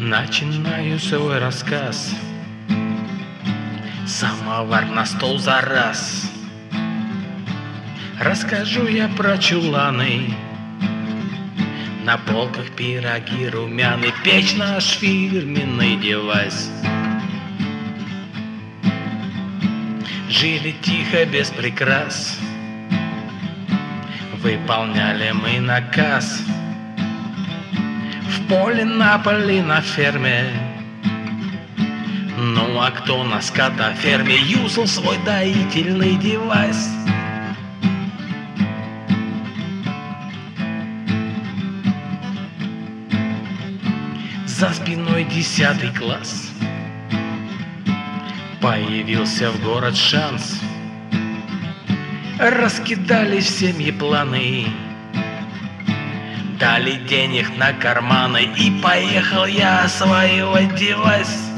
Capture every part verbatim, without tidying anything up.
Начинаю свой рассказ. Самовар на стол за раз. Расскажу я про чуланы. На полках пироги румяны. Печь наш фирменный девайс. Жили тихо, без прикрас. Выполняли мы наказ. В поле, на поле, на ферме. Ну а кто на скотоферме юзал свой доительный девайс? За спиной десятый класс. Появился в город шанс. Раскидались в семьи планы. Дали денег на карманы. И поехал я осваивать девайс.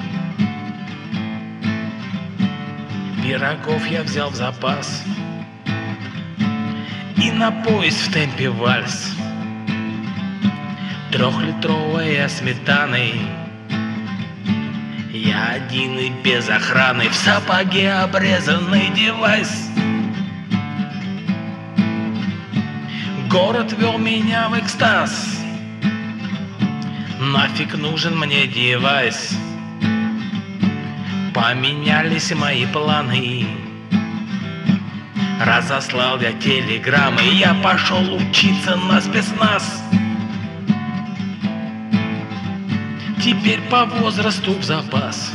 Пирогов я взял в запас. И на поезд в темпе вальс. Трехлитровая сметаны. Я один и без охраны. В сапоге обрезанный девайс. Город вел меня в экстаз. Нафиг нужен мне девайс. Поменялись мои планы. Разослал я телеграммы. Я пошел учиться на спецназ. Теперь по возрасту в запас.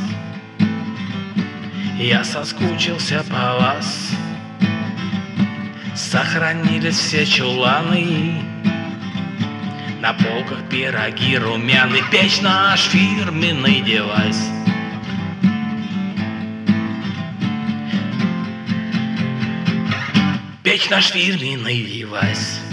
Я соскучился по вас. Сохранились все чуланы. На полках пироги румяны. Печь наш фирменный девайс. Печь наш фирменный девайс.